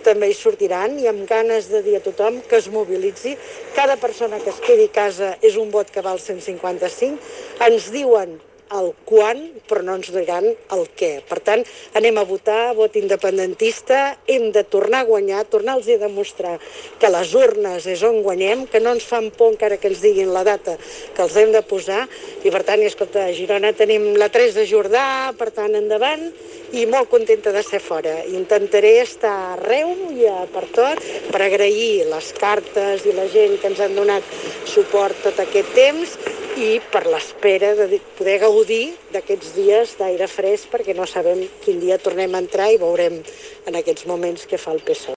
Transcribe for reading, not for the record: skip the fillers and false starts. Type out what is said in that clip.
també hi sortiran i amb ganes de dir a tothom que es mobilitzi. Cada persona que es quedi a casa és un vot que val 155. Ens diuen el quan, però no ens diran el què. Per tant, anem a votar, vot independentista, hem de tornar a guanyar, tornar-los a demostrar que les urnes és on guanyem, que no ens fan por encara que ens diguin la data que els hem de posar, i per tant, escolta, a Girona tenim la Teresa Jordà, per tant, endavant, i molt contenta de ser fora. Intentaré estar arreu i per tot, per agrair les cartes i la gent que ens han donat suport tot aquest temps, i per l'espera de poder gaudir d'aquests dies d'aire fresc, perquè no sabem quin dia tornem a entrar i veurem en aquests moments què fa el PSOE.